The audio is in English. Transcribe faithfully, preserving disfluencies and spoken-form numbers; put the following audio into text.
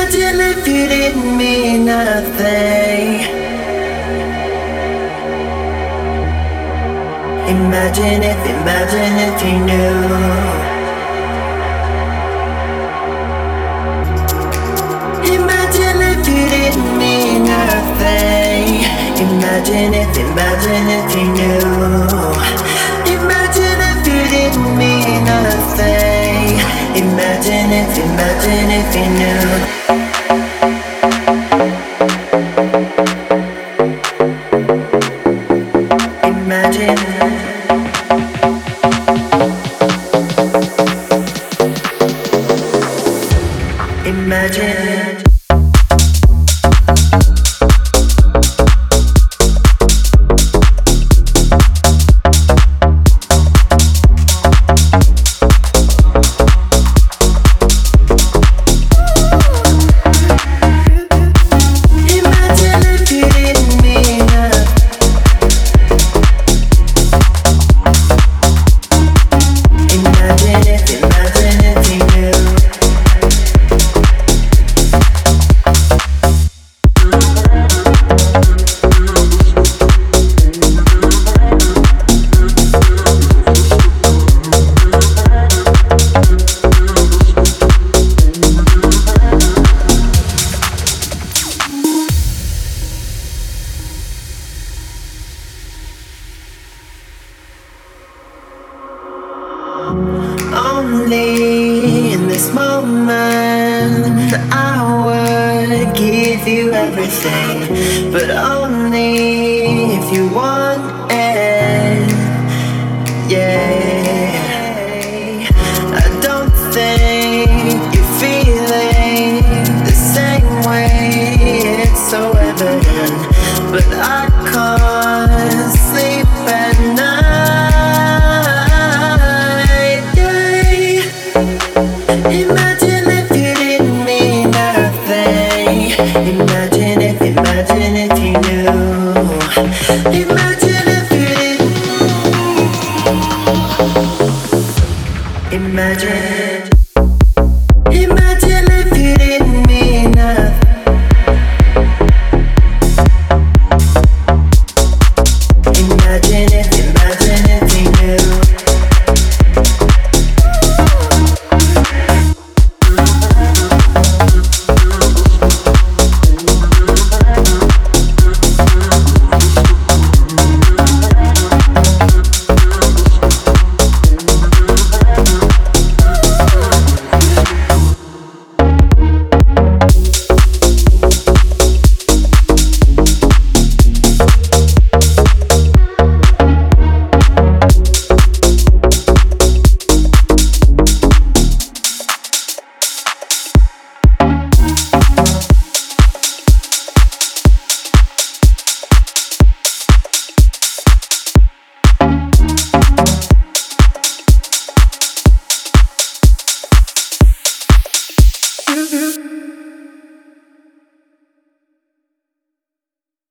Imagine if you didn't mean nothing. Imagine if, imagine if you knew. Imagine if you didn't mean nothing. Imagine if, imagine if you knew. Imagine if you didn't mean nothing. Imagine if, imagine if you knew. Imagine. Imagine. Only in this moment I would give you everything, but only if you want it. Yeah, I don't think you're feeling the same way. It's so evident, but I can't sleep at night. Imagine